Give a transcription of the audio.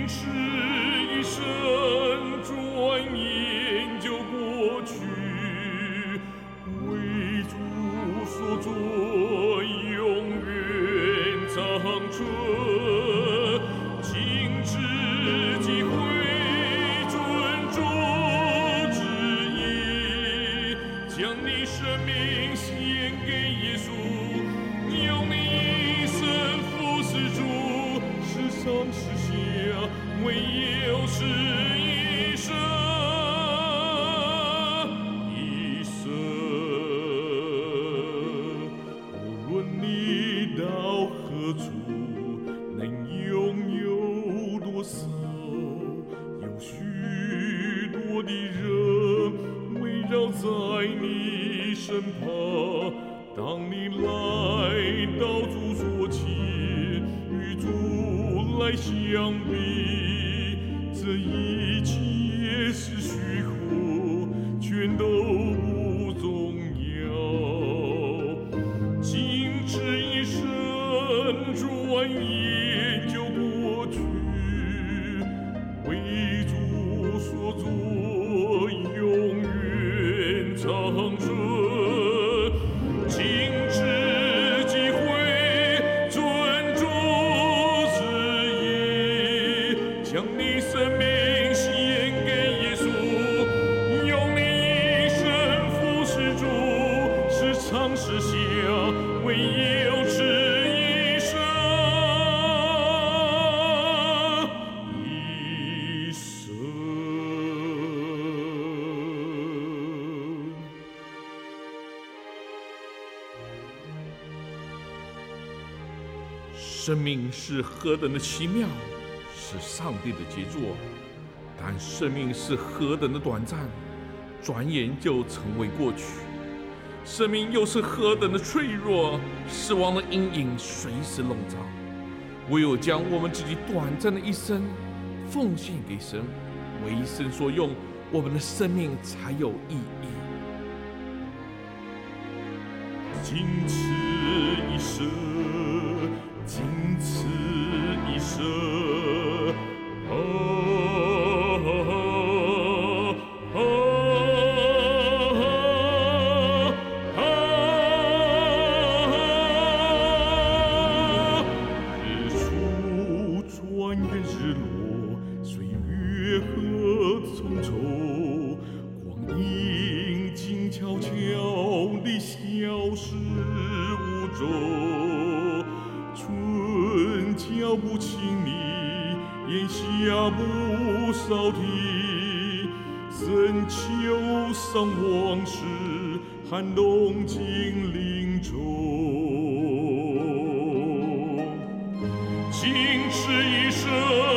是一生，转眼就过去。为主所做，永远长存。今之机会，尊主旨意，将你生命献给耶稣，用你一生服侍主。世上世下，唯有是一生。无论你到何处，能拥有多少，有许多的人围绕在你身旁。当你来到主座前，与主来相比，这一切是虚幻，全都不重要。今之一生，转眼就过去，为主所做，永远长存。今之机会，尊主旨意，将你生命献给耶稣，用你一生服侍主。时常时下，唯有是一生。一生。生命是何等的奇妙，是上帝的杰作，但生命是何等的短暂，转眼就成为过去。生命又是何等的脆弱，死亡的阴影随时笼罩。唯有将我们自己短暂的一生奉献给神，为神所用，我们的生命才有意义。仅此一生，仅此一生，日出转眼日落，岁月何匆匆，光阴静悄悄地消失无踪。春浇不清你，炎夏不扫地，深秋伤往事，寒冬尽临终。今世一生，